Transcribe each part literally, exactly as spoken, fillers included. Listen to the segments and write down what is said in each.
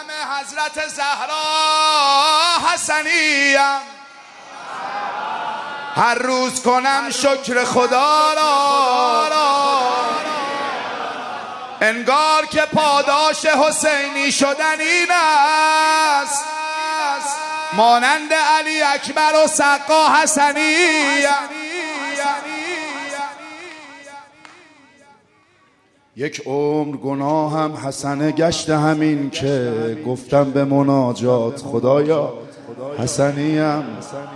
حضرت زهرا حسنیم، هر روز کنم شکر خدا را، انگار که پاداش حسینی شدن این است، مانند علی اکبر و سقا حسنیم. یک عمر گناهم حسنه گشت همین که گفتم به مناجات خدایا حسنیم.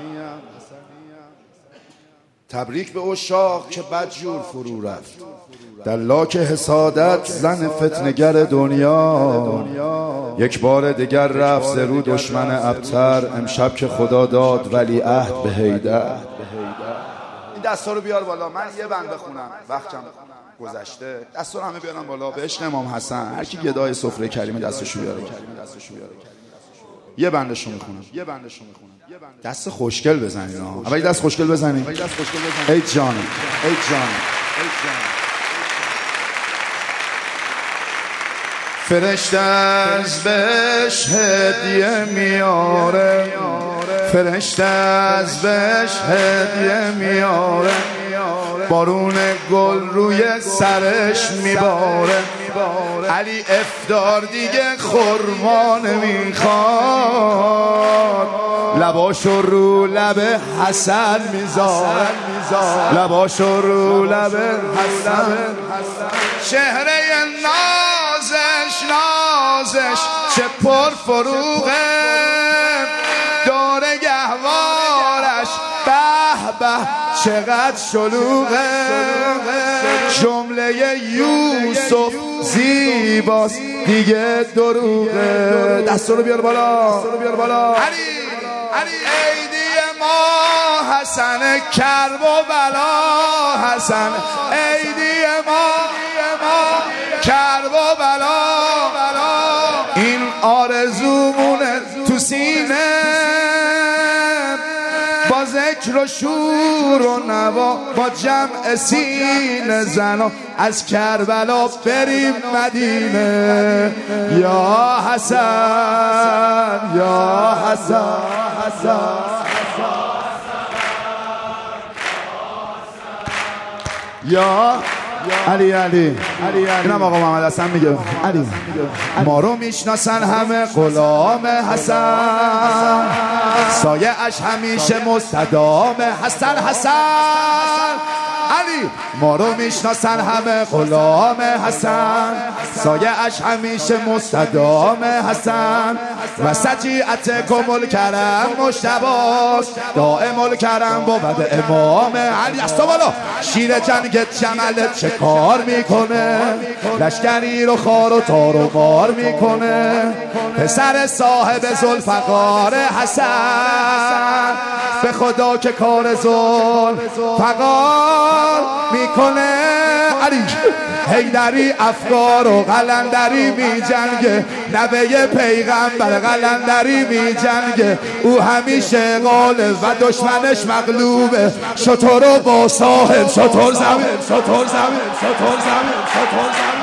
تبریک به عشاق که بدجور فرو رفت در لاک حسادت زن فتنگر دنیا، یک بار دیگر رفت ز رو دشمن ابتر، امشب که خدا داد ولی عهد به حیدر. این دستا رو بیار بالا، من یه بند بخونم وقتم گذشته. دستا رو همه بیارم بالا به عشق امام حسن. هر کی گدای سفره کریم دستشو بیاره، یه بندشو میخونم، یه بندشو میخونم. دست خوشگل بزنین ها، اول دست خوشگل بزنین. ای جانم، ای جانم، ای جانم. فرشته از بهش هدیه میاره، فرشته از بهش هدیه میاره، بارون گل روی سرش میباره. علی افطار دیگه خرما نمیخواد، لباشو رو لب حسن میذاره، لباشو رو لب حسن. چهره نازش نازش چه پر فروغه، داره گهوارش به به چقدر شلوغه. جمله یوسف زیباست دیگه دروغه. دست رو بیار بالا، دست رو بیار بالا. علی علی عیدی ما حسن، کرب و بلا حسن، عیدی ما کرب و بلا. این آرزومونه تو سینه، با ذکر و شور و نوا، با جمع سینه زنا، از کربلا بریم مدینه. یا حسن یا حسن یا علی علی اینم آقا محمد حسن میگه علی. ما رو میشناسن همه غلام حسن، سایه اش همیشه مستدام حسن حسن. علی ما رو میشناسن همه غلام حسن، سایه اش همیشه مستدام حسن. و سجیعت کمال کرم مشتباست، دائم الکرم بود امام علی. است بالا شیر جنگ جمل چه کار میکنه، لشکری رو خار و تار و مار میکنه. پسر صاحب ذوالفقار حسن، به خدا که کار ذوالفقار میکنه. علی حیدری افکار و قلندری می جنگه، نوه پیغمبر قلندری می جنگه. او همیشه غالب و دشمنش مغلوبه. شطور و با صاحب شطور زمین، شطور زمین، شطور زمین، شطور زمین.